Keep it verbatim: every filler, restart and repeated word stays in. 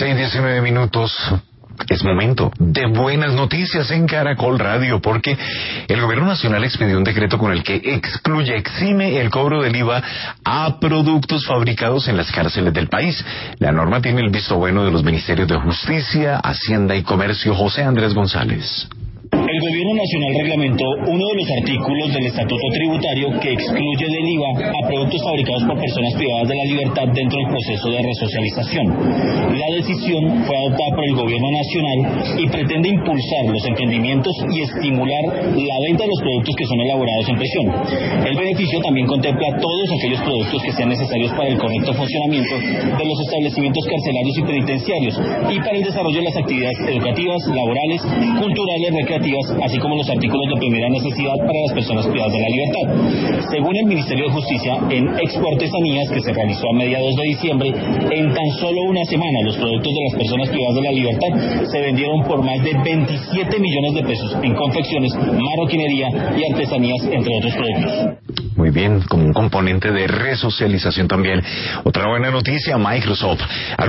seis diecinueve minutos. Es momento de buenas noticias en Caracol Radio, porque el Gobierno Nacional expidió un decreto con el que excluye, exime el cobro del I V A a productos fabricados en las cárceles del país. La norma tiene el visto bueno de los Ministerios de Justicia, Hacienda y Comercio. José Andrés González. El Gobierno Nacional reglamentó uno de los artículos del Estatuto Tributario que excluye del I V A a productos fabricados por personas privadas de la libertad dentro del proceso de resocialización. La decisión fue adoptada por el Gobierno Nacional y pretende impulsar los emprendimientos y estimular la venta de los productos que son elaborados en prisión. El beneficio también contempla todos aquellos productos que sean necesarios para el correcto funcionamiento de los establecimientos carcelarios y penitenciarios y para el desarrollo de las actividades educativas, laborales, culturales, recreativas, así como los artículos de primera necesidad para las personas privadas de la libertad. Según el Ministerio de Justicia, en Expo Artesanías, que se realizó a mediados de diciembre, en tan solo una semana los productos de las personas privadas de la libertad se vendieron por más de veintisiete millones de pesos en confecciones, marroquinería y artesanías, entre otros productos. Muy bien, como un componente de resocialización también. Otra buena noticia, Microsoft